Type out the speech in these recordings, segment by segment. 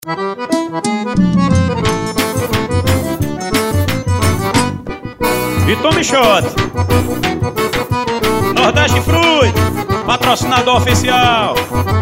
E tome shot. Nordeste Fruit, patrocinador oficial.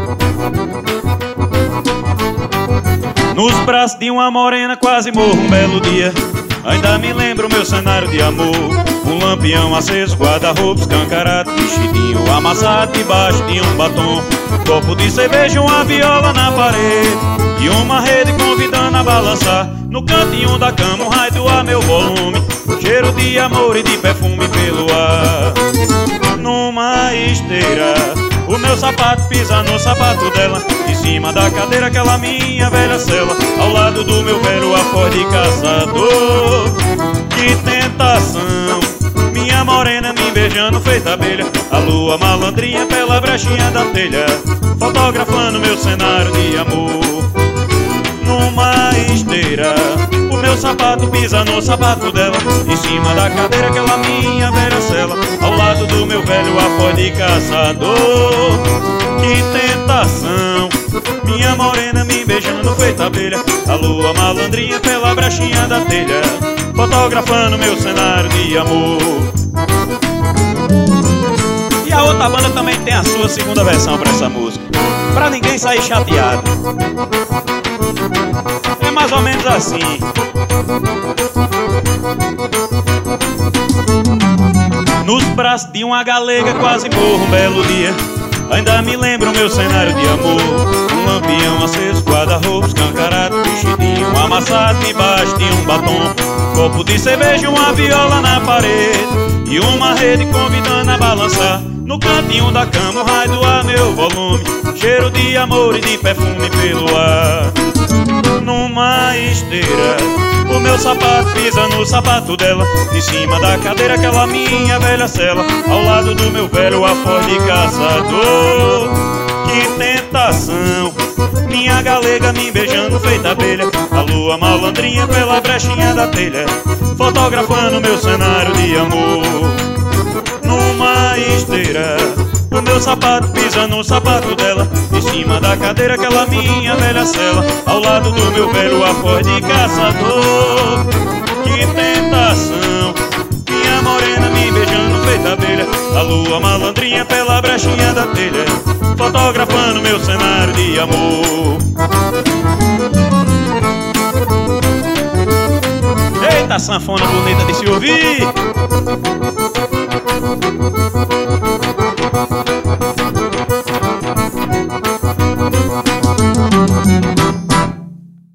Nos braços de uma morena quase morro um belo dia. Ainda me lembro meu cenário de amor. Um lampião aceso, guarda-roupa escancarado, vestidinho amassado debaixo de um batom. Copo de cerveja, uma viola na parede e uma rede convidando a balançar. No cantinho da cama um raio do ar meu volume, cheiro de amor e de perfume pelo ar. Numa esteira o meu sapato pisa no sapato dela, em cima da cadeira aquela minha velha cela, ao lado do meu velho afor de caçador. Que tentação, minha morena me beijando feita abelha, a lua malandrinha pela brechinha da telha, fotografando meu cenário de amor. Numa esteira o meu sapato pisa no sapato dela, em cima da cadeira aquela minha velha cela, ao lado do meu velho afó de caçador. Que tentação, minha morena me beijando feita abelha, a lua malandrinha pela brechinha da telha, fotografando meu cenário de amor. E a outra banda também tem a sua segunda versão pra essa música, pra ninguém sair chateado. É mais ou menos assim. Nos braços de uma galega quase morro um belo dia. Ainda me lembro meu cenário de amor. Um lampião aceso, guarda-roupa escancarado, vestidinho amassado debaixo de um batom. Copo de cerveja, uma viola na parede e uma rede convidando a balançar. No cantinho da cama, o raio do ar meu volume, cheiro de amor e de perfume pelo ar. Numa esteira o meu sapato pisa no sapato dela, em cima da cadeira aquela minha velha cela, ao lado do meu velho afó de caçador. Que tentação, minha galega me beijando feita abelha, a lua malandrinha pela brechinha da telha, fotografando meu cenário de amor. Numa esteira o meu sapato pisa no sapato dela, em cima da cadeira aquela minha velha cela, ao lado do meu velho afó de caçador. Que tentação, minha morena me beijando feita abelha, a lua malandrinha pela brechinha da telha, fotografando meu cenário de amor. Eita, sanfona bonita de se ouvir.